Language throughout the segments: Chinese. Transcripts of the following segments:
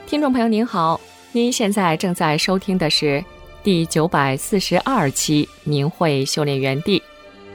听众朋友您好，您现在正在收听的是第942期明慧修炼园地。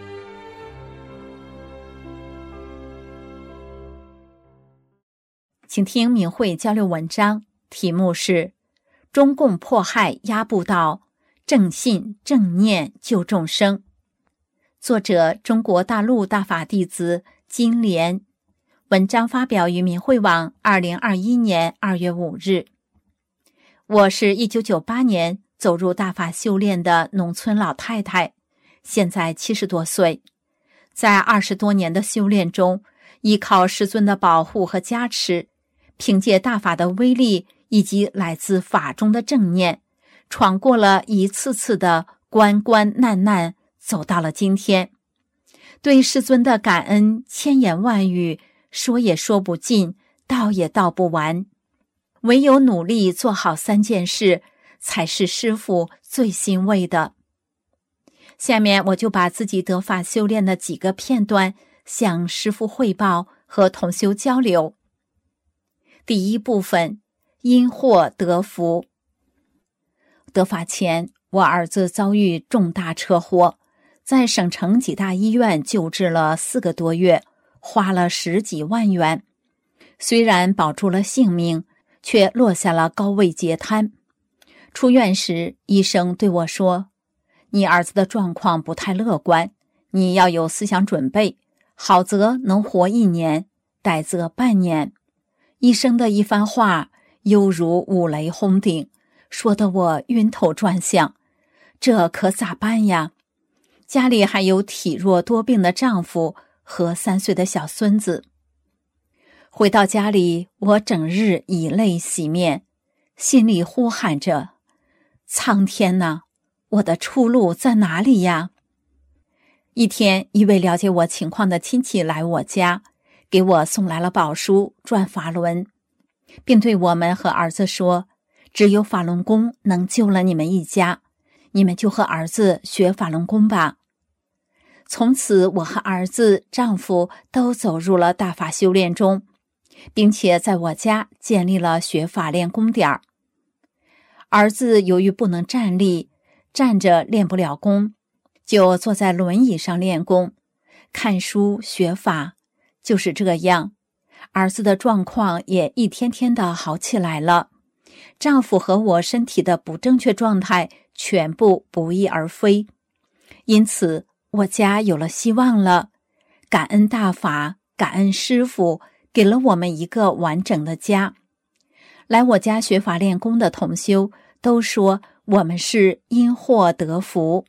请听明慧交流文章，题目是中共迫害压不倒，正信正念救众生。作者中国大陆大法弟子金莲，文章发表于明慧网2021年2月5日。我是1998年走入大法修炼的农村老太太，现在70多岁，在20多年的修炼中，依靠师尊的保护和加持，凭借大法的威力以及来自法中的正念，闯过了一次次的关关难难，走到了今天。对师尊的感恩千言万语，说也说不尽，道也道不完。唯有努力做好3件事，才是师父最欣慰的。下面我就把自己得法修炼的几个片段向师父汇报和同修交流。第一部分，因祸得福。得法前，我儿子遭遇重大车祸，在省城几大医院救治了4个多月，花了10几万元。虽然保住了性命，却落下了高位截瘫。出院时，医生对我说，你儿子的状况不太乐观，你要有思想准备，好则能活1年，歹则半年。医生的一番话犹如五雷轰顶，说得我晕头转向，这可咋办呀？家里还有体弱多病的丈夫和3岁的小孙子。回到家里，我整日以泪洗面，心里呼喊着，苍天哪，我的出路在哪里呀？一天，一位了解我情况的亲戚来我家，给我送来了宝书转法轮，并对我们和儿子说，只有法轮功能救了你们一家，你们就和儿子学法轮功吧。从此，我和儿子、丈夫都走入了大法修炼中，并且在我家建立了学法练功点。儿子由于不能站立，站着练不了功，就坐在轮椅上练功，看书学法。就是这样，儿子的状况也一天天的好起来了。丈夫和我身体的不正确状态全部不翼而飞，因此我家有了希望了。感恩大法，感恩师父，给了我们一个完整的家。来我家学法练功的同修都说我们是因祸得福。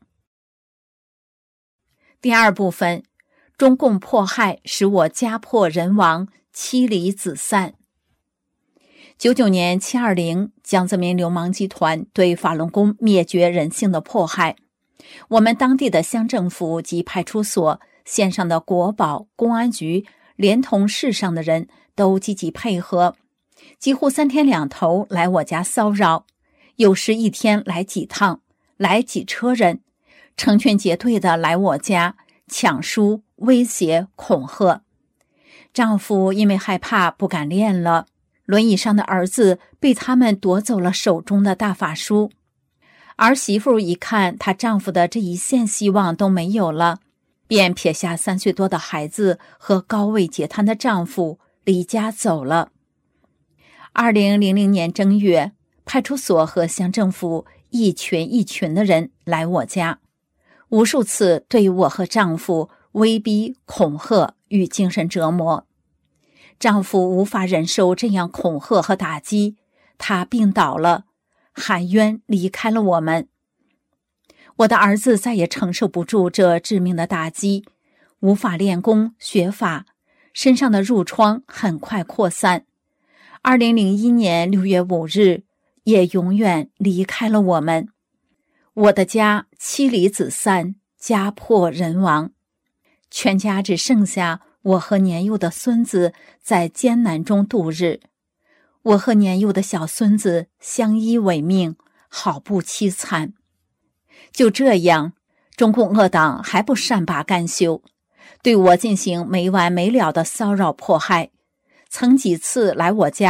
第二部分，中共迫害使我家破人亡，妻离子散。99年720，江泽民流氓集团对法轮功灭绝人性的迫害，我们当地的乡政府及派出所、县上的国保、公安局连同市上的人都积极配合，几乎3天2头来我家骚扰，有时一天来几趟，来几车人，成群结队的来我家抢书、威胁、恐吓。丈夫因为害怕不敢练了，轮椅上的儿子被他们夺走了手中的大法书。儿媳妇一看她丈夫的这一线希望都没有了，便撇下3岁多的孩子和高位截瘫的丈夫离家走了。2000年正月，派出所和乡政府一群一群的人来我家，无数次对我和丈夫威逼恐吓与精神折磨。丈夫无法忍受这样恐吓和打击，他病倒了，含冤离开了我们。我的儿子再也承受不住这致命的打击，无法练功学法，身上的褥疮很快扩散。2001年6月5日，也永远离开了我们。我的家妻离子散，家破人亡，全家只剩下我和年幼的孙子在艰难中度日。我和年幼的小孙子相依为命，好不凄惨。就这样，中共恶党还不善罢甘休，对我进行没完没了的骚扰迫害。曾几次来我家，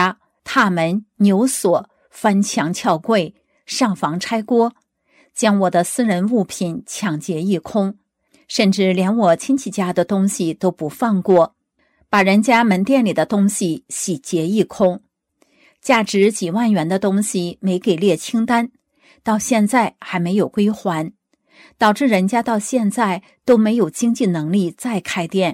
踏门扭锁，翻墙撬柜，上房拆锅，将我的私人物品抢劫一空，甚至连我亲戚家的东西都不放过，把人家门店里的东西洗劫一空，价值几万元的东西没给列清单，到现在还没有归还，导致人家到现在都没有经济能力再开店。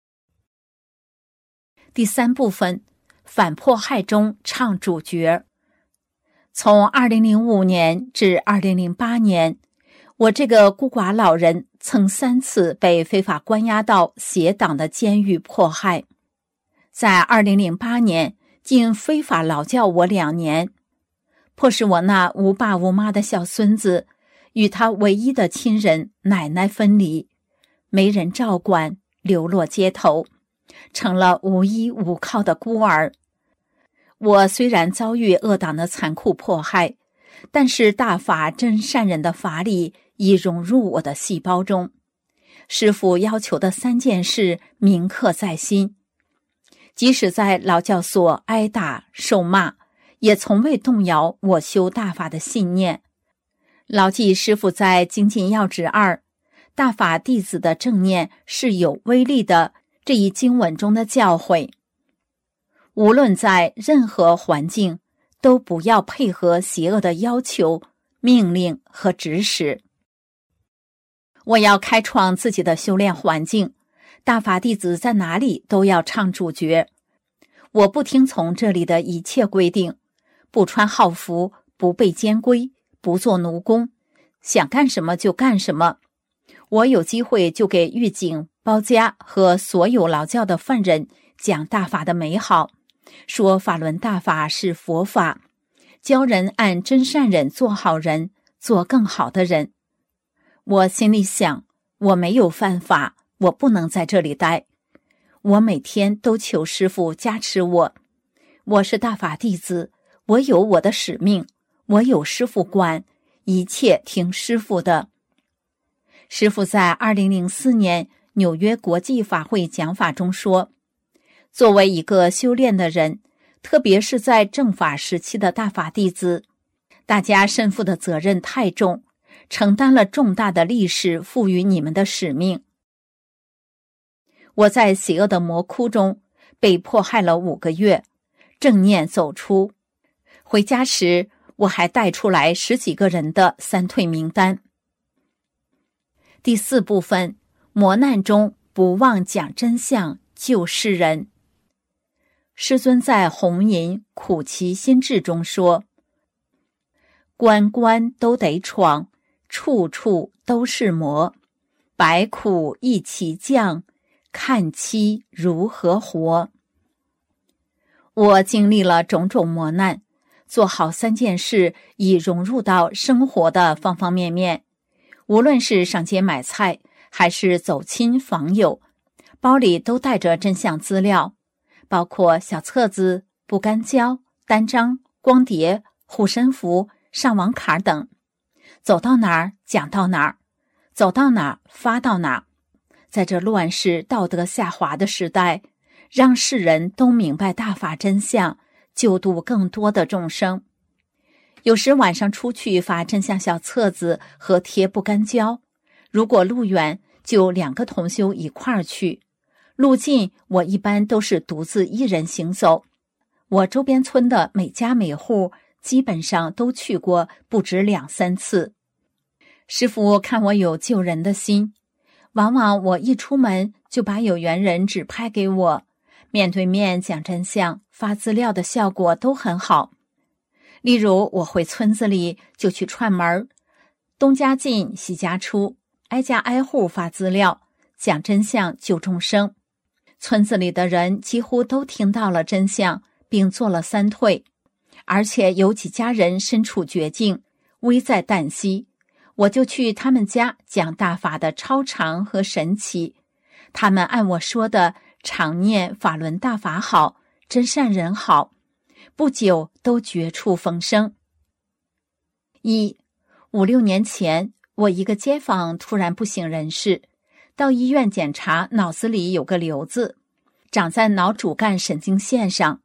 第三部分，反迫害中唱主角。从2005年至2008年，我这个孤寡老人曾3次被非法关押到邪党的监狱迫害。在2008年，竟非法劳教我2年，迫使我那无爸无妈的小孙子与他唯一的亲人奶奶分离，没人照管，流落街头，成了无依无靠的孤儿。我虽然遭遇恶党的残酷迫害，但是大法真善人的法理已融入我的细胞中，师父要求的3件事铭刻在心，即使在劳教所挨打受骂，也从未动摇我修大法的信念。牢记师父在精进要旨2大法弟子的正念是有威力的这一经文中的教诲，无论在任何环境，都不要配合邪恶的要求、命令和指使。我要开创自己的修炼环境，大法弟子在哪里都要唱主角。我不听从这里的一切规定，不穿号服，不被监规，不做奴工，想干什么就干什么。我有机会就给狱警、包家和所有劳教的犯人讲大法的美好，说法轮大法是佛法，教人按真善忍做好人，做更好的人。我心里想，我没有犯法，我不能在这里待。我每天都求师父加持我，我是大法弟子，我有我的使命，我有师父管，一切听师父的。师父在2004年纽约国际法会讲法中说，作为一个修炼的人，特别是在正法时期的大法弟子，大家身负的责任太重，承担了重大的历史赋予你们的使命。我在邪恶的魔窟中被迫害了5个月，正念走出，回家时我还带出来10几个人的3退名单。第4部分，磨难中不忘讲真相，救世人。师尊在红吟苦其心志中说，关关都得闯，处处都是磨，百苦一起降，看妻如何活。我经历了种种磨难，做好3件事已融入到生活的方方面面，无论是上街买菜还是走亲访友，包里都带着真相资料，包括小册子、不干胶、单张、光碟、护身符、上网卡等，走到哪儿讲到哪儿，走到哪儿发到哪儿。在这乱世道德下滑的时代，让世人都明白大法真相，救度更多的众生。有时晚上出去发真相小册子和贴不干胶，如果路远就2个同修一块儿去，路近我一般都是独自一人行走。我周边村的每家每户基本上都去过不止2、3次。师父看我有救人的心，往往我一出门就把有缘人指派给我，面对面讲真相发资料的效果都很好。例如我回村子里就去串门，东家进西家出，挨家挨户发资料，讲真相救众生。村子里的人几乎都听到了真相，并做了3退，而且有几家人身处绝境，危在旦夕，我就去他们家讲大法的超常和神奇。他们按我说的常念法轮大法好，真善人好，不久都绝处逢生。5、6年前，我一个街坊突然不省人事，到医院检查，脑子里有个瘤子，长在脑主干神经线上，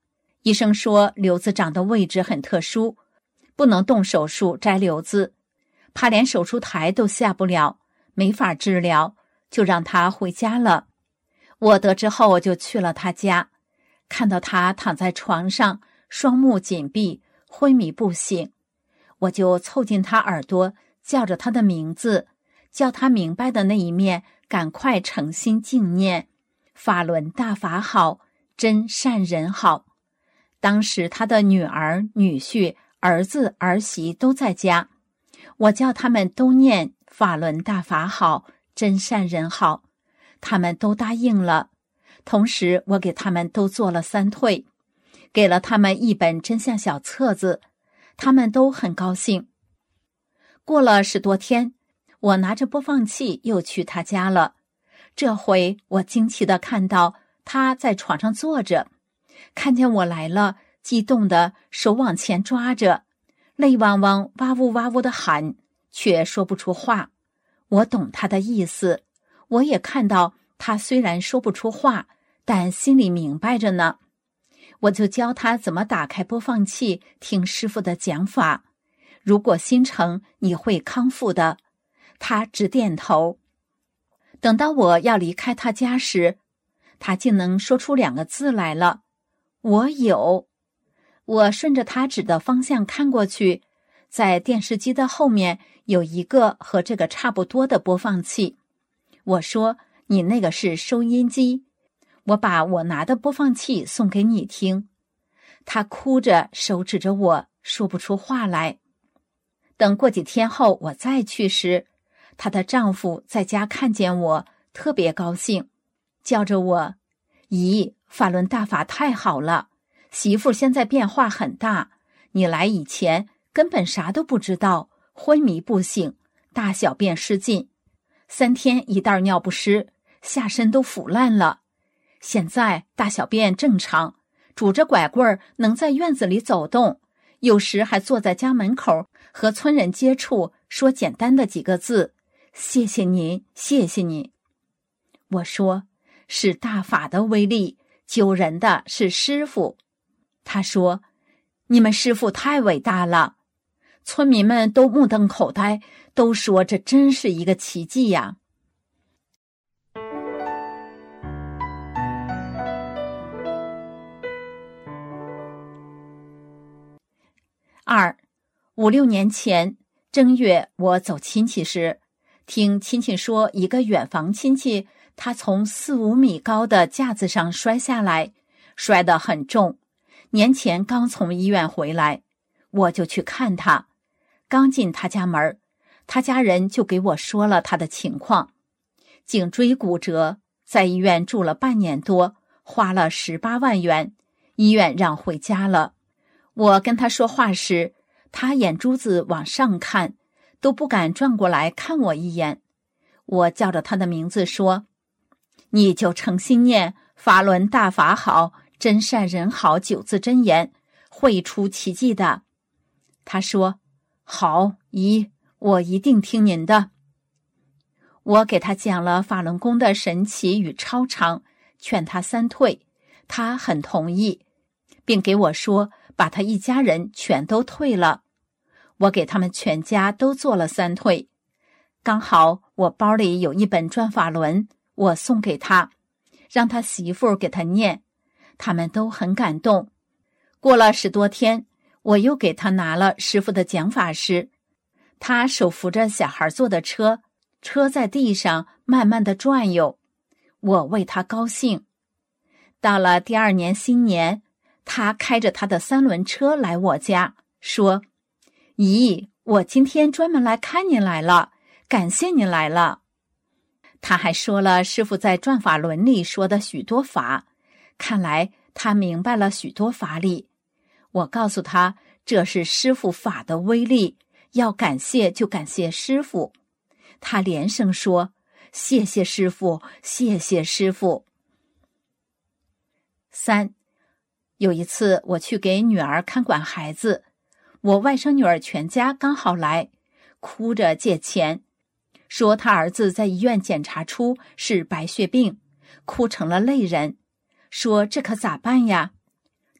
医生说瘤子长的位置很特殊，不能动手术摘瘤子，怕连手术台都下不了，没法治疗，就让他回家了。我得知后就去了他家，看到他躺在床上，双目紧闭，昏迷不醒，我就凑近他耳朵，叫着他的名字，叫他明白的那一面赶快诚心敬念，法轮大法好，真善人好。当时他的女儿、女婿、儿子、儿媳都在家，我叫他们都念法轮大法好，真善人好，他们都答应了。同时我给他们都做了3退，给了他们一本真相小册子，他们都很高兴。过了10多天，我拿着播放器又去他家了。这回我惊奇地看到他在床上坐着，看见我来了，激动的手往前抓着，泪汪汪哇呜哇呜地喊，却说不出话。我懂他的意思，我也看到他虽然说不出话，但心里明白着呢。我就教他怎么打开播放器听师父的讲法，如果心诚，你会康复的。他直点头。等到我要离开他家时，他竟能说出2个字来了，我有。我顺着他指的方向看过去，在电视机的后面有一个和这个差不多的播放器。我说，你那个是收音机，我把我拿的播放器送给你听。他哭着手指着我，说不出话来。等过几天后我再去时，她的丈夫在家看见我，特别高兴，叫着我，姨，法轮大法太好了，媳妇现在变化很大，你来以前根本啥都不知道，昏迷不醒，大小便失禁，3天一袋尿不湿，下身都腐烂了，现在大小便正常，拄着拐棍能在院子里走动，有时还坐在家门口和村人接触，说简单的几个字，谢谢您，谢谢你。我说，是大法的威力，救人的是师父。他说，你们师父太伟大了。村民们都目瞪口呆，都说这真是一个奇迹呀。2、5、6年前正月，我走亲戚时，听亲戚说一个远房亲戚，他从4、5米高的架子上摔下来，摔得很重，年前刚从医院回来，我就去看他。刚进他家门，他家人就给我说了他的情况，颈椎骨折，在医院住了半年多，花了18万元，医院让回家了。我跟他说话时，他眼珠子往上看，都不敢转过来看我一眼。我叫着他的名字说，你就诚心念法轮大法好，真善人好9字真言，会出奇迹的。他说，好，姨，我一定听您的。我给他讲了法轮功的神奇与超常，劝他3退，他很同意，并给我说把他一家人全都退了。我给他们全家都做了3退。刚好我包里有一本转法轮，我送给他，让他媳妇给他念，他们都很感动。过了10多天，我又给他拿了师父的讲法时，他手扶着小孩坐的车，车在地上慢慢的转悠，我为他高兴。到了第2年新年，他开着他的3轮车来我家，说，姨，我今天专门来看您来了，感谢您来了。他还说了师父在转法轮里说的许多法，看来他明白了许多法理。我告诉他，这是师父法的威力，要感谢就感谢师父。他连声说，谢谢师父，谢谢师父。3、有一次我去给女儿看管孩子，我外甥女儿全家刚好来，哭着借钱，说他儿子在医院检查出是白血病，哭成了泪人，说这可咋办呀？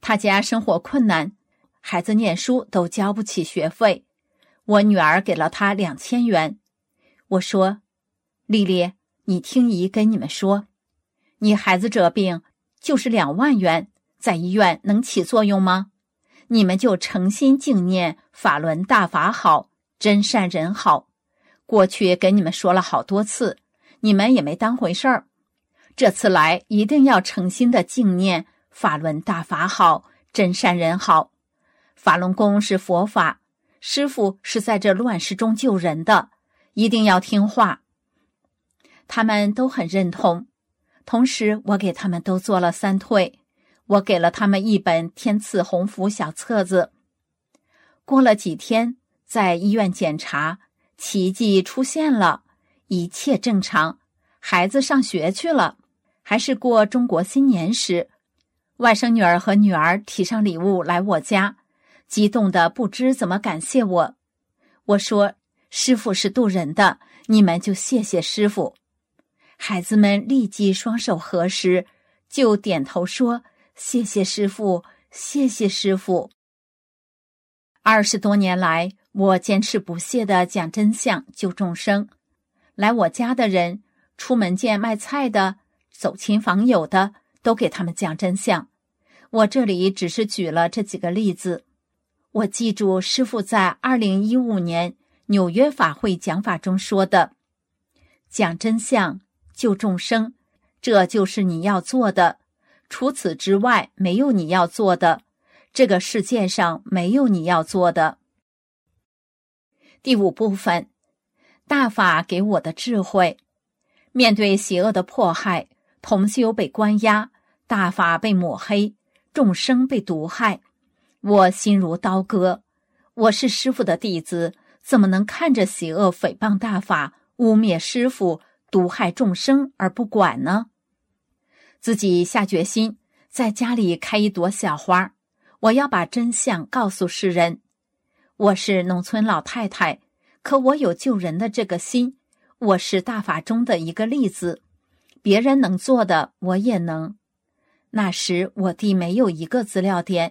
他家生活困难，孩子念书都交不起学费，我女儿给了他2000元。我说，丽丽，你听姨跟你们说，你孩子这病就是2万元，在医院能起作用吗？你们就诚心敬念法轮大法好，真善人好。过去跟你们说了好多次，你们也没当回事儿。这次来一定要诚心的敬念法轮大法好，真善人好。法轮功是佛法，师父是在这乱世中救人的，一定要听话。他们都很认同，同时我给他们都做了3退，我给了他们1本天赐鸿福小册子。过了几天，在医院检查，奇迹出现了，一切正常，孩子上学去了。还是过中国新年时，外甥女儿和女儿提上礼物来我家，激动的不知怎么感谢我。我说，师父是渡人的，你们就谢谢师父。孩子们立即双手合十，就点头说，谢谢师父，谢谢师父。20多年来，我坚持不懈地讲真相，救众生。来我家的人，出门见卖菜的，走亲访友的，都给他们讲真相。我这里只是举了这几个例子。我记住师父在2015年纽约法会讲法中说的，讲真相，救众生，这就是你要做的，除此之外没有你要做的，这个世界上没有你要做的。第5部分，大法给我的智慧。面对邪恶的迫害，同修被关押，大法被抹黑，众生被毒害，我心如刀割。我是师父的弟子，怎么能看着邪恶诽谤大法，污蔑师父，毒害众生而不管呢？自己下决心，在家里开一朵小花，我要把真相告诉世人。我是农村老太太，可我有救人的这个心，我是大法中的一个例子，别人能做的我也能。那时我地没有一个资料点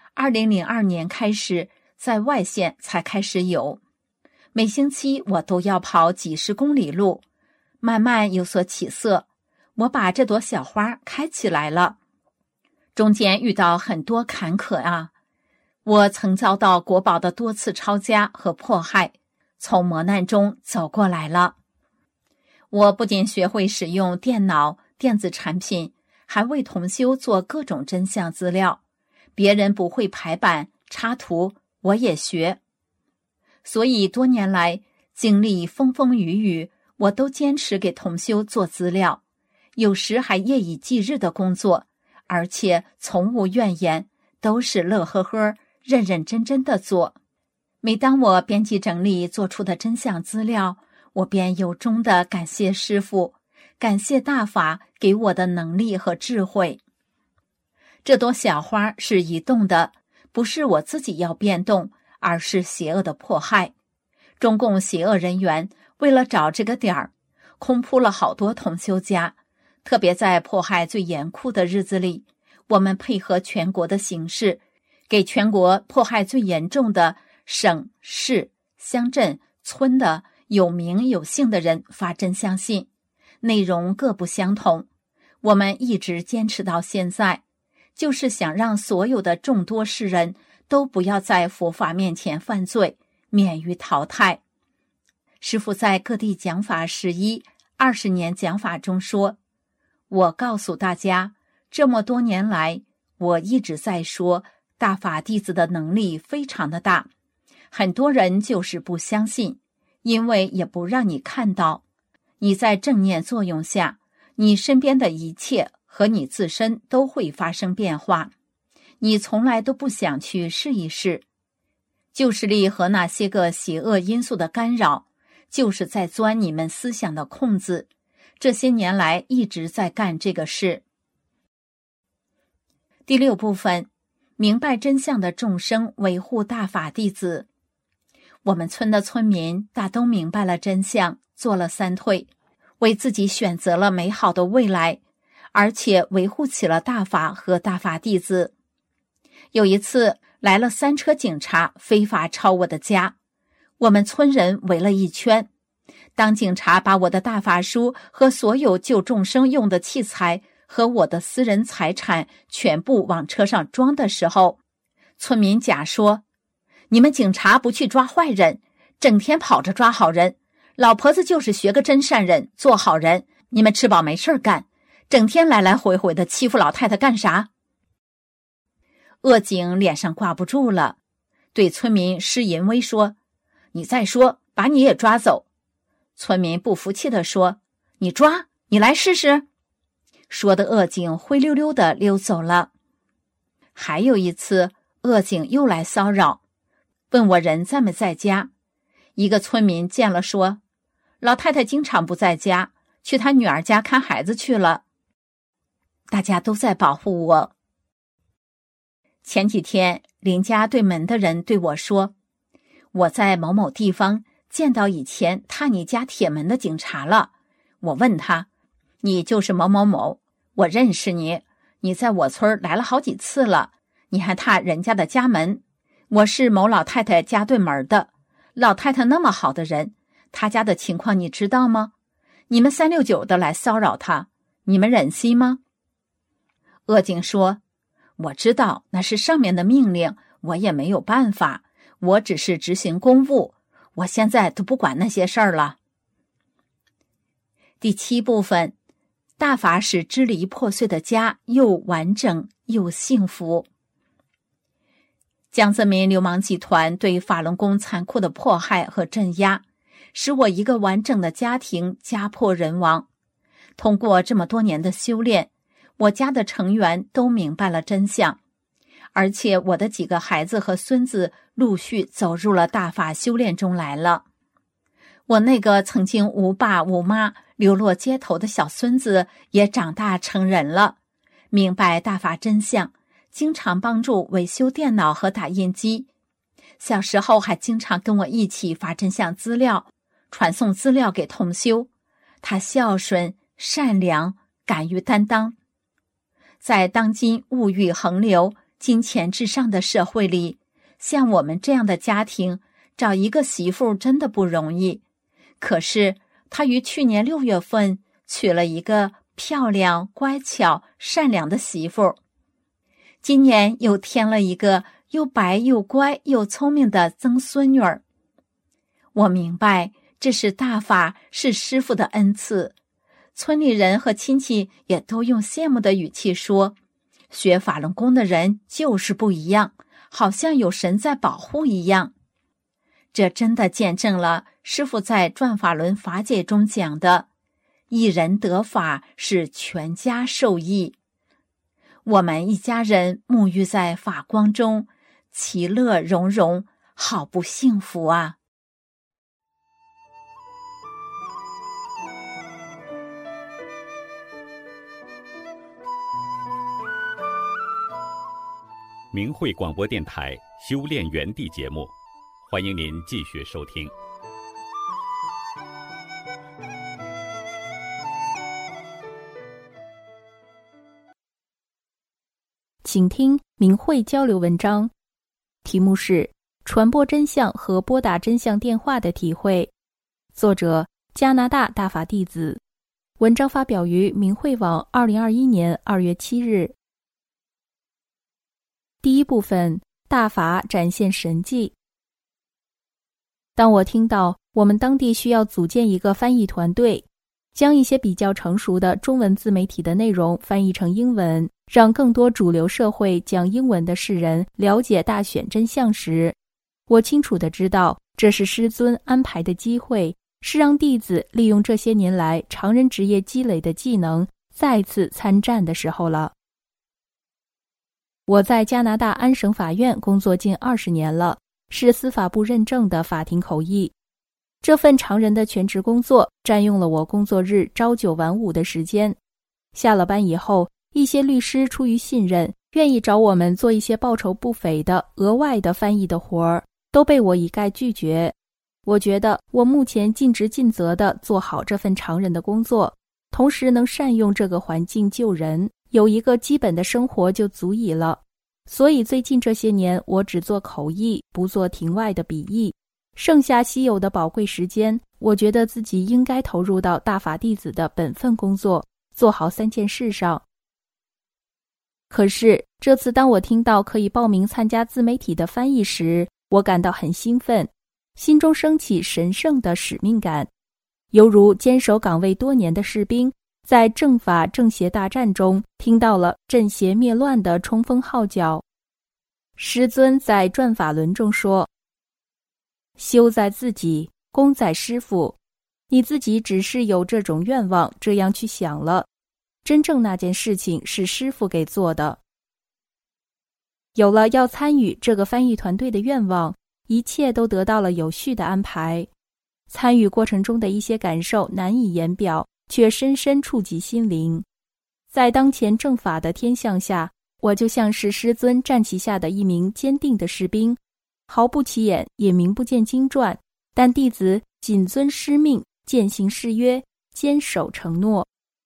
，2002年开始在外县才开始有，每星期我都要跑几10公里路，慢慢有所起色，我把这朵小花开起来了。中间遇到很多坎坷啊，我曾遭到国宝的多次抄家和迫害，从磨难中走过来了。我不仅学会使用电脑、电子产品，还为同修做各种真相资料。别人不会排版、插图，我也学。所以多年来，经历风风雨雨，我都坚持给同修做资料，有时还夜以继日的工作，而且从无怨言，都是乐呵呵、认认真真的做。每当我编辑整理做出的真相资料，我便由衷地感谢师父，感谢大法给我的能力和智慧。这朵小花是移动的，不是我自己要变动，而是邪恶的迫害。中共邪恶人员为了找这个点儿，空扑了好多同修家，特别在迫害最严酷的日子里，我们配合全国的形势，给全国迫害最严重的省、市、乡镇、村的有名有姓的人发真相信，内容各不相同。我们一直坚持到现在，就是想让所有的众多世人都不要在佛法面前犯罪，免于淘汰。师父在各地讲法11、20年讲法中说，我告诉大家，这么多年来，我一直在说大法弟子的能力非常的大，很多人就是不相信，因为也不让你看到。你在正念作用下，你身边的一切和你自身都会发生变化，你从来都不想去试一试。旧势力和那些个邪恶因素的干扰，就是在钻你们思想的空子，这些年来一直在干这个事。第6部分，明白真相的众生维护大法弟子。我们村的村民大都明白了真相，做了3退，为自己选择了美好的未来，而且维护起了大法和大法弟子。 有一次来了3车警察，非法抄我的家，我们村人围了一圈。当警察把我的大法书和所有救众生用的器材和我的私人财产全部往车上装的时候，村民甲说：你们警察不去抓坏人，整天跑着抓好人，老婆子就是学个真善人，做好人，你们吃饱没事干，整天来来回回的欺负老太太干啥？恶警脸上挂不住了，对村民施淫威说：你再说，把你也抓走。村民不服气地说：你抓，你来试试。说的恶警灰溜溜地溜走了。还有一次，恶警又来骚扰，问我人在没在家。一个村民见了说：老太太经常不在家，去她女儿家看孩子去了。大家都在保护我。前几天邻家对门的人对我说：我在某某地方见到以前踏你家铁门的警察了。我问他：你就是某某某，我认识你，你在我村来了好几次了，你还踏人家的家门。我是某老太太家对门的，老太太那么好的人，她家的情况你知道吗？你们369的来骚扰她，你们忍心吗？恶警说：我知道那是上面的命令，我也没有办法，我只是执行公务，我现在都不管那些事儿了。第7部分，大法使支离破碎的家又完整又幸福。江泽民流氓集团对法轮功残酷的迫害和镇压，使我一个完整的家庭家破人亡。通过这么多年的修炼，我家的成员都明白了真相，而且我的几个孩子和孙子陆续走入了大法修炼中来了。我那个曾经无爸无妈流落街头的小孙子也长大成人了，明白大法真相，经常帮助维修电脑和打印机。小时候还经常跟我一起发真相资料，传送资料给同修。他孝顺、善良、敢于担当。在当今物欲横流、金钱至上的社会里，像我们这样的家庭，找一个媳妇真的不容易。可是他于去年6月份娶了一个漂亮、乖巧、善良的媳妇，今年又添了一个又白又乖又聪明的曾孙女儿。我明白这是大法，是师父的恩赐。村里人和亲戚也都用羡慕的语气说，学法轮功的人就是不一样，好像有神在保护一样。这真的见证了师父在《转法轮法解》中讲的，一人得法是全家受益。我们一家人沐浴在法光中，其乐融融，好不幸福啊！ 明慧广播电台修炼园地节目，欢迎您继续收听。 请听明慧交流文章，题目是传播真相和拨打真相电话的体会，作者加拿大大法弟子，文章发表于明慧网2021年2月7日。第一部分，大法展现神迹。当我听到我们当地需要组建一个翻译团队，将一些比较成熟的中文自媒体的内容翻译成英文，让更多主流社会讲英文的世人了解大选真相时，我清楚地知道，这是师尊安排的机会，是让弟子利用这些年来常人职业积累的技能，再次参战的时候了。我在加拿大安省法院工作近20年了，是司法部认证的法庭口译。这份常人的全职工作占用了我工作日朝9晚5的时间。下了班以后，一些律师出于信任，愿意找我们做一些报酬不菲的额外的翻译的活儿，都被我一概拒绝。我觉得我目前尽职尽责地做好这份常人的工作，同时能善用这个环境救人，有一个基本的生活就足矣了。 所以最近这些年我只做口译，不做庭外的笔译。剩下稀有的宝贵时间，我觉得自己应该投入到大法弟子的本分工作，做好3件事上。可是这次当我听到可以报名参加自媒体的翻译时，我感到很兴奋，心中升起神圣的使命感，犹如坚守岗位多年的士兵在正法正邪大战中听到了阵邪灭乱的冲锋号角。师尊在转法轮中说，修在自己，功在师父。你自己只是有这种愿望，这样去想了，真正那件事情是师父给做的。有了要参与这个翻译团队的愿望，一切都得到了有序的安排。参与过程中的一些感受难以言表，却深深触及心灵。在当前正法的天象下，我就像是师尊战旗下的一名坚定的士兵，毫不起眼，也名不见经传，但弟子谨遵师命，践行誓约，坚守承诺。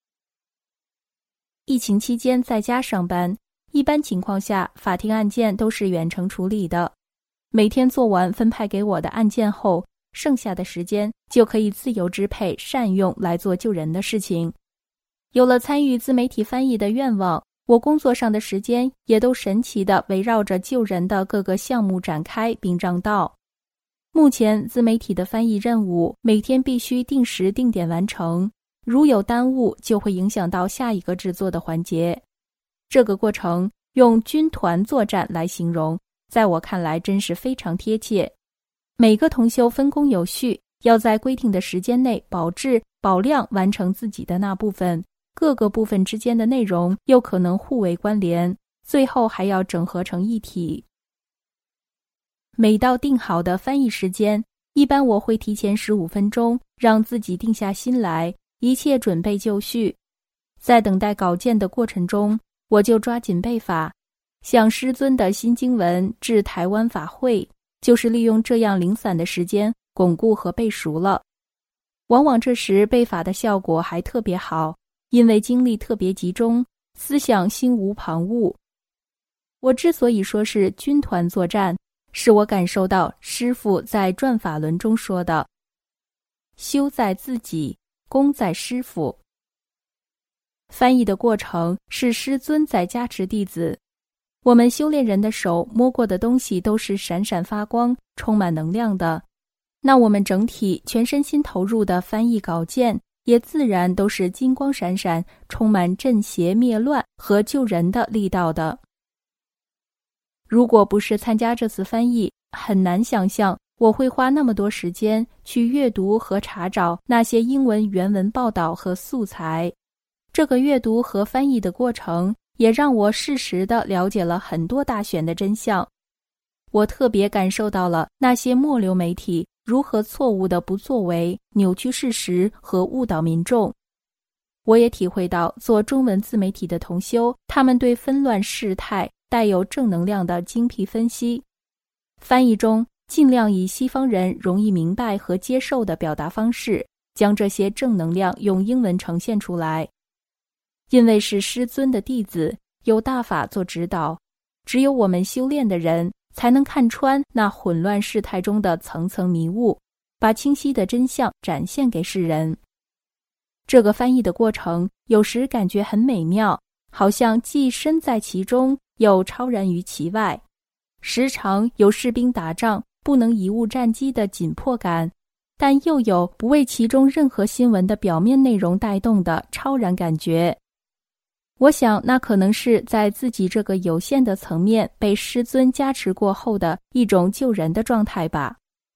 疫情期间在家上班，一般情况下法庭案件都是远程处理的。每天做完分派给我的案件后，剩下的时间就可以自由支配善用来做救人的事情。有了参与自媒体翻译的愿望，我工作上的时间也都神奇地围绕着救人的各个项目展开并让道。目前自媒体的翻译任务每天必须定时定点完成，如有耽误就会影响到下一个制作的环节。这个过程用军团作战来形容，在我看来真是非常贴切。每个同修分工有序，要在规定的时间内保质保量完成自己的那部分，各个部分之间的内容又可能互为关联，最后还要整合成一体。每到定好的翻译时间，一般我会提前15分钟让自己定下心来，一切准备就绪。在等待稿件的过程中，我就抓紧背法，像师尊的新经文至台湾法会，就是利用这样零散的时间巩固和背熟了。往往这时背法的效果还特别好，因为精力特别集中，思想心无旁骛。我之所以说是军团作战，是我感受到师父在转法轮中说的，修在自己，功在师父。翻译的过程是师尊在加持弟子，我们修炼人的手摸过的东西都是闪闪发光，充满能量的，那我们整体全身心投入的翻译稿件也自然都是金光闪闪，充满镇邪灭乱和救人的力道的。如果不是参加这次翻译，很难想象我会花那么多时间去阅读和查找那些英文原文报道和素材。这个阅读和翻译的过程也让我适时地了解了很多大选的真相。我特别感受到了那些末流媒体如何错误的不作为，扭曲事实和误导民众。我也体会到做中文自媒体的同修，他们对纷乱事态带有正能量的精辟分析。翻译中尽量以西方人容易明白和接受的表达方式，将这些正能量用英文呈现出来。因为是师尊的弟子，有大法做指导，只有我们修炼的人才能看穿那混乱事态中的层层迷雾，把清晰的真相展现给世人。这个翻译的过程有时感觉很美妙，好像既身在其中，又超然于其外。时常有士兵打仗不能贻误战机的紧迫感，但又有不为其中任何新闻的表面内容带动的超然感觉。我想那可能是在自己这个有限的层面被师尊加持过后的一种救人的状态吧。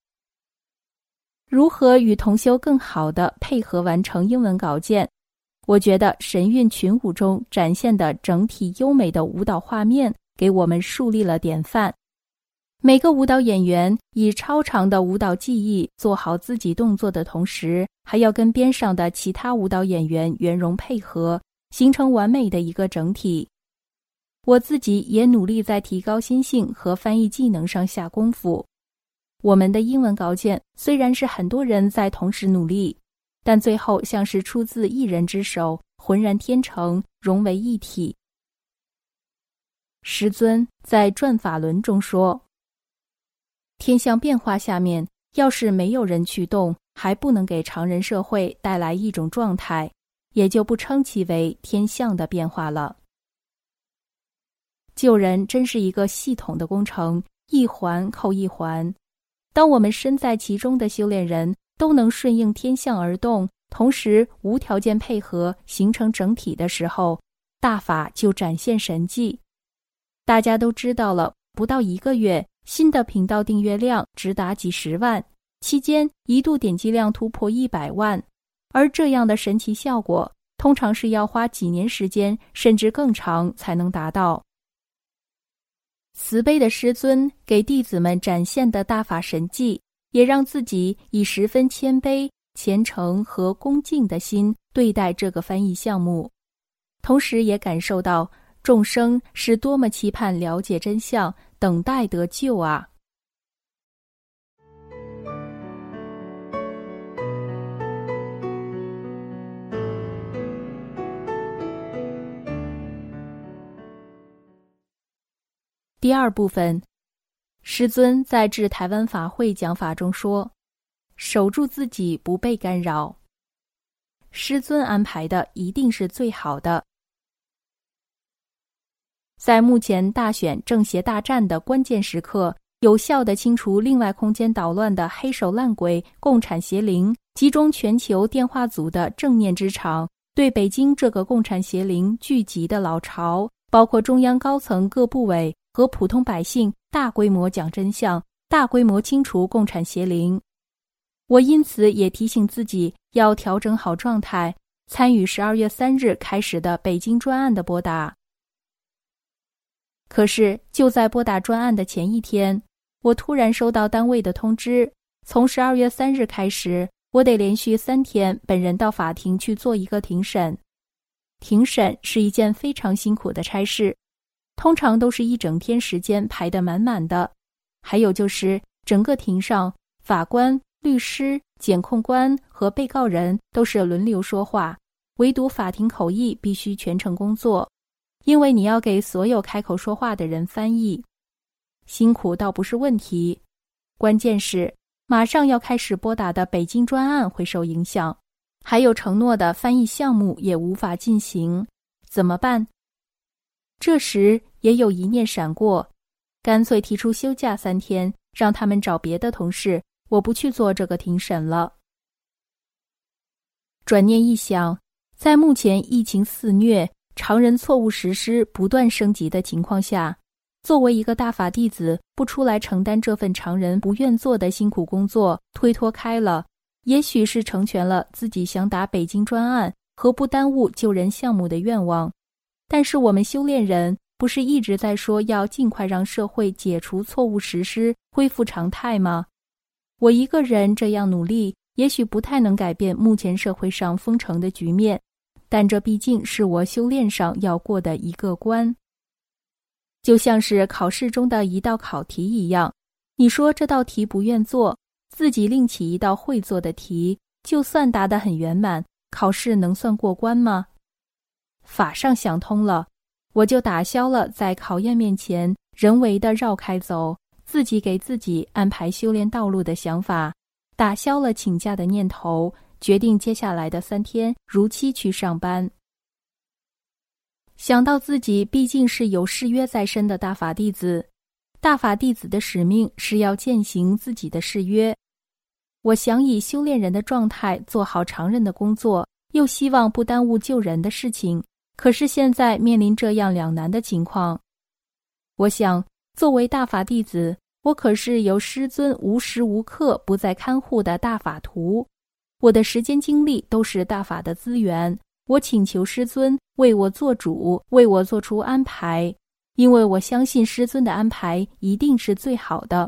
如何与同修更好地配合完成英文稿件，我觉得神韵群舞中展现的整体优美的舞蹈画面给我们树立了典范。每个舞蹈演员以超长的舞蹈技艺做好自己动作的同时，还要跟边上的其他舞蹈演员圆融配合，形成完美的一个整体。我自己也努力在提高心性和翻译技能上下功夫。我们的英文稿件虽然是很多人在同时努力，但最后像是出自一人之手，浑然天成，融为一体。 师尊在转法轮中说，天象变化下面，要是没有人去动，还不能给常人社会带来一种状态，也就不称其为天象的变化了。救人真是一个系统的工程，一环扣一环。当我们身在其中的修炼人都能顺应天象而动，同时无条件配合，形成整体的时候，大法就展现神迹。大家都知道了，不到1个月，新的频道订阅量直达几十万，期间一度点击量突破100万。而这样的神奇效果，通常是要花几年时间，甚至更长才能达到。慈悲的师尊给弟子们展现的大法神迹，也让自己以十分谦卑、虔诚和恭敬的心对待这个翻译项目，同时也感受到众生是多么期盼了解真相，等待得救啊！第二部分，师尊在致台湾法会讲法中说，守住自己不被干扰。师尊安排的一定是最好的。在目前大选正邪大战的关键时刻，有效地清除另外空间捣乱的黑手烂鬼共产邪灵，集中全球电话组的正念之场，对北京这个共产邪灵聚集的老巢，包括中央高层各部委和普通百姓，大规模讲真相，大规模清除共产邪灵。我因此也提醒自己要调整好状态，参与12月3日开始的北京专案的拨打。可是就在拨打专案的前一天，我突然收到单位的通知，从12月3日开始，我得连续3天本人到法庭去做一个庭审。庭审是一件非常辛苦的差事，通常都是一整天时间排得满满的。还有就是整个庭上，法官、律师、检控官和被告人都是轮流说话，唯独法庭口译必须全程工作，因为你要给所有开口说话的人翻译。辛苦倒不是问题，关键是马上要开始拨打的北京专案会受影响，还有承诺的翻译项目也无法进行，怎么办？这时也有一念闪过，干脆提出休假3天，让他们找别的同事，我不去做这个庭审了。转念一想，在目前疫情肆虐、常人错误实施不断升级的情况下，作为一个大法弟子，不出来承担这份常人不愿做的辛苦工作，推脱开了，也许是成全了自己想打北京专案和不耽误救人项目的愿望。但是我们修炼人不是一直在说要尽快让社会解除错误实施，恢复常态吗？我一个人这样努力，也许不太能改变目前社会上封城的局面，但这毕竟是我修炼上要过的一个关。就像是考试中的一道考题一样，你说这道题不愿做，自己另起一道会做的题，就算答得很圆满，考试能算过关吗？法上想通了，我就打消了在考验面前人为的绕开走，自己给自己安排修炼道路的想法，打消了请假的念头，决定接下来的3天如期去上班。想到自己毕竟是有誓约在身的大法弟子，大法弟子的使命是要践行自己的誓约。我想以修炼人的状态做好常人的工作，又希望不耽误救人的事情，可是现在面临这样两难的情况。我想，作为大法弟子，我可是由师尊无时无刻不在看护的大法徒，我的时间精力都是大法的资源，我请求师尊为我做主，为我做出安排，因为我相信师尊的安排一定是最好的。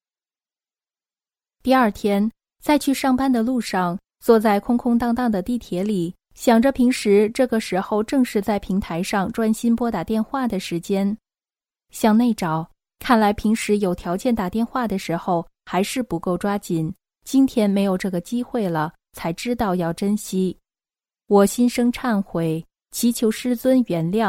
第2天，在去上班的路上，坐在空空荡荡的地铁里，想着平时这个时候正是在平台上专心拨打电话的时间，向内找，看来平时有条件打电话的时候还是不够抓紧，今天没有这个机会了，才知道要珍惜。我心生忏悔，祈求师尊原谅，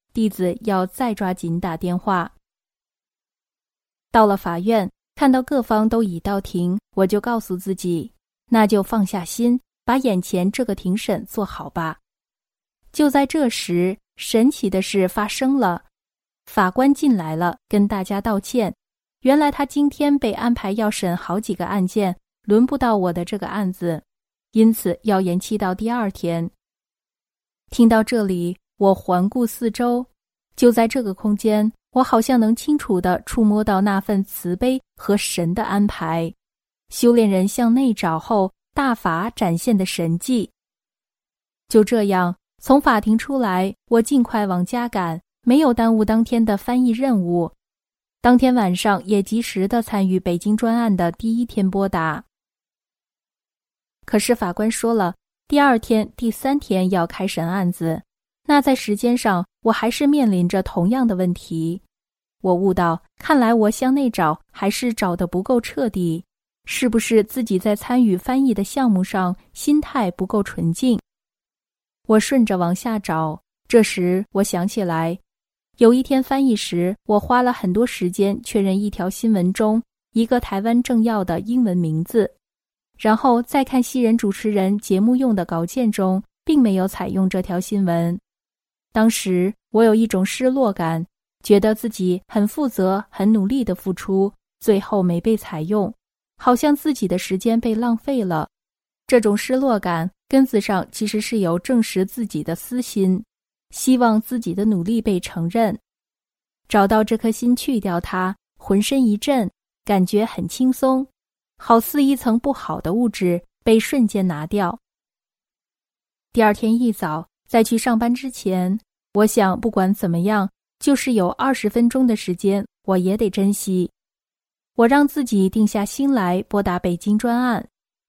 弟子要再抓紧打电话。到了法院，看到各方都已到庭，我就告诉自己，那就放下心，把眼前这个庭审做好吧。就在这时，神奇的事发生了，法官进来了，跟大家道歉。原来他今天被安排要审好几个案件，轮不到我的这个案子，因此要延期到第二天。听到这里，我环顾四周，就在这个空间，我好像能清楚地触摸到那份慈悲和神的安排，修炼人向内找后，大法展现的神迹。就这样，从法庭出来，我尽快往家赶，没有耽误当天的翻译任务。当天晚上也及时地参与北京专案的第一天拨打。可是法官说了，第二天、第三天要开审案子，那在时间上我还是面临着同样的问题。我悟到，看来我向内找还是找得不够彻底，是不是自己在参与翻译的项目上心态不够纯净？我顺着往下找，这时我想起来，有一天翻译时，我花了很多时间确认一条新闻中一个台湾政要的英文名字，然后再看西人主持人节目用的稿件中并没有采用这条新闻。当时我有一种失落感，觉得自己很负责、很努力的付出，最后没被采用，好像自己的时间被浪费了。这种失落感根子上其实是有证实自己的私心，希望自己的努力被承认。找到这颗心，去掉它，浑身一震，感觉很轻松，好似一层不好的物质被瞬间拿掉。第二天一早，在去上班之前，我想不管怎么样，就是有20分钟的时间，我也得珍惜。我让自己定下心来拨打北京专案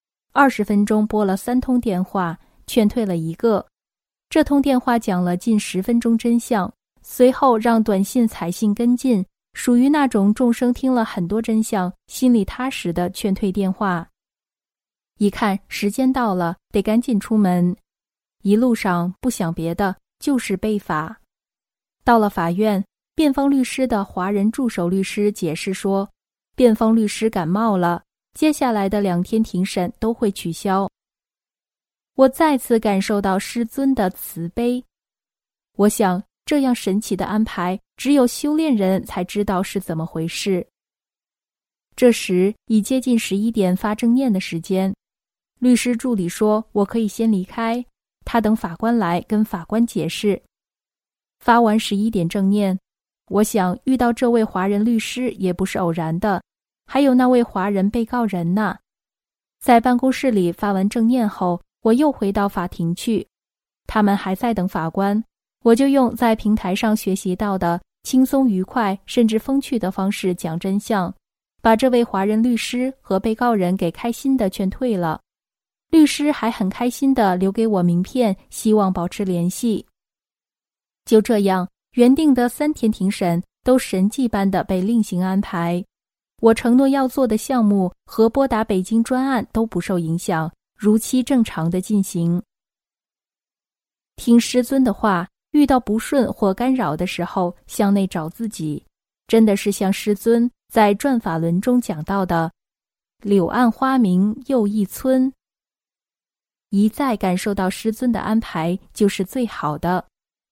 ，20分钟拨了3通电话，劝退了1个。这通电话讲了近10分钟真相，随后让短信彩信跟进，属于那种众生听了很多真相，心里踏实的劝退电话。一看时间到了，得赶紧出门。一路上不想别的，就是背法。到了法院，辩方律师的华人助手律师解释说，辩方律师感冒了，接下来的2天庭审都会取消。我再次感受到师尊的慈悲。我想，这样神奇的安排，只有修炼人才知道是怎么回事。这时已接近11点发正念的时间，律师助理说我可以先离开，他等法官来跟法官解释。发完11点正念，我想遇到这位华人律师也不是偶然的，还有那位华人被告人呢。在办公室里发完正念后，我又回到法庭去，他们还在等法官，我就用在平台上学习到的轻松愉快甚至风趣的方式讲真相，把这位华人律师和被告人给开心的劝退了。律师还很开心地留给我名片，希望保持联系。就这样，原定的3天庭审都神迹般的被另行安排，我承诺要做的项目和拨打北京专案都不受影响，如期正常的进行。听师尊的话，遇到不顺或干扰的时候，向内找自己，真的是像师尊在转法轮中讲到的柳暗花明又一村，一再感受到师尊的安排就是最好的。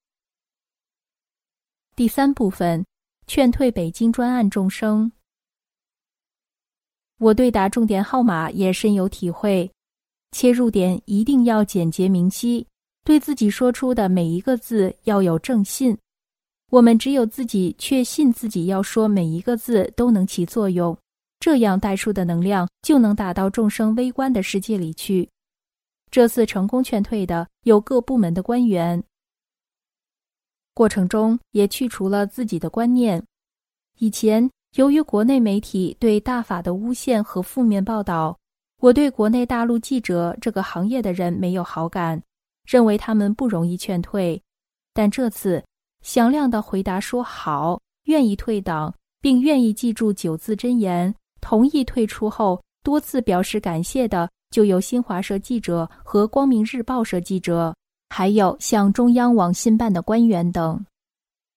第3部分，劝退北京专案众生。我对打重点号码也深有体会，切入点一定要简洁明晰，对自己说出的每一个字要有正信。我们只有自己确信自己要说每一个字都能起作用，这样带出的能量就能打到众生微观的世界里去。这次成功劝退的有各部门的官员，过程中也去除了自己的观念。以前由于国内媒体对大法的诬陷和负面报道，我对国内大陆记者这个行业的人没有好感，认为他们不容易劝退。但这次响亮地回答说好，愿意退党，并愿意记住9字真言，同意退出后多次表示感谢的，就有新华社记者和光明日报社记者，还有像中央网信办的官员等。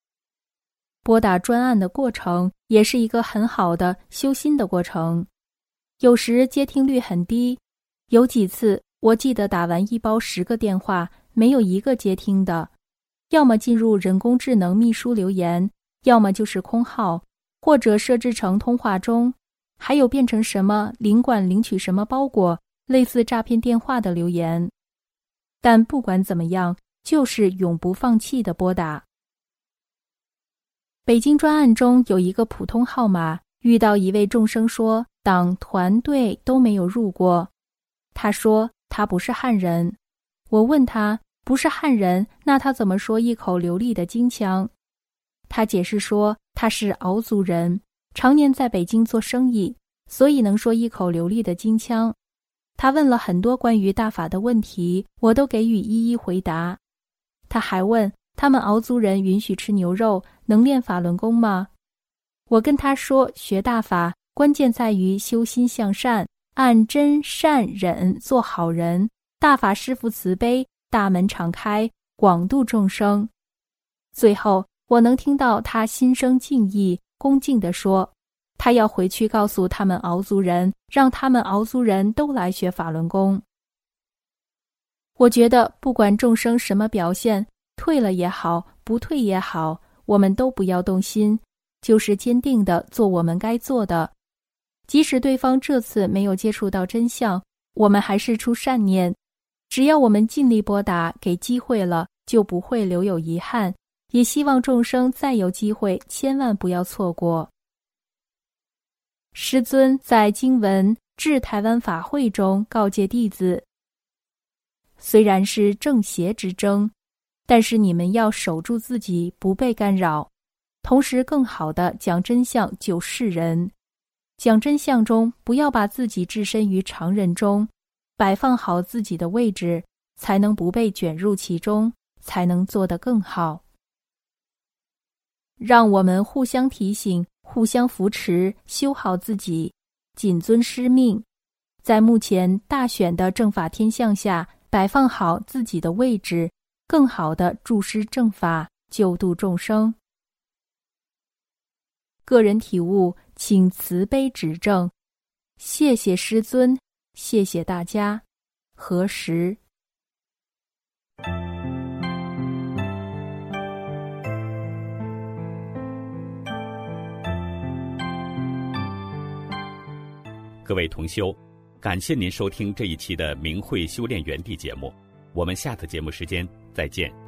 拨打专案的过程也是一个很好的修心的过程。有时接听率很低，有几次我记得打完1包10个电话，没有一个接听的，要么进入人工智能秘书留言，要么就是空号，或者设置成通话中，还有变成什么领馆领取什么包裹，类似诈骗电话的留言。但不管怎么样，就是永不放弃的拨打。北京专案中有一个普通号码，遇到一位众生说党团队都没有入过。他说他不是汉人。我问他不是汉人，那他怎么说一口流利的京腔？他解释说他是敖族人，常年在北京做生意，所以能说一口流利的京腔。他问了很多关于大法的问题，我都给予一一回答。他还问他们敖族人允许吃牛肉，能练法轮功吗？我跟他说，学大法关键在于修心向善，按真善忍做好人，大法师父慈悲，大门敞开，广度众生。最后我能听到他心生敬意，恭敬地说，他要回去告诉他们敖族人，让他们敖族人都来学法轮功。我觉得不管众生什么表现，退了也好，不退也好，我们都不要动心，就是坚定地做我们该做的。即使对方这次没有接触到真相，我们还是出善念。只要我们尽力拨打，给机会了，就不会留有遗憾。也希望众生再有机会，千万不要错过。师尊在经文致台湾法会中告诫弟子，虽然是正邪之争，但是你们要守住自己，不被干扰，同时更好地讲真相救世人。讲真相中，不要把自己置身于常人中，摆放好自己的位置，才能不被卷入其中，才能做得更好。让我们互相提醒，互相扶持，修好自己，谨遵师命，在目前大选的正法天象下，摆放好自己的位置，更好地助施正法，救度众生。个人体悟，请慈悲指正。谢谢师尊，谢谢大家。何时？ 各位同修，感谢您收听这一期的明慧修炼园地节目，我们下次节目时间再见。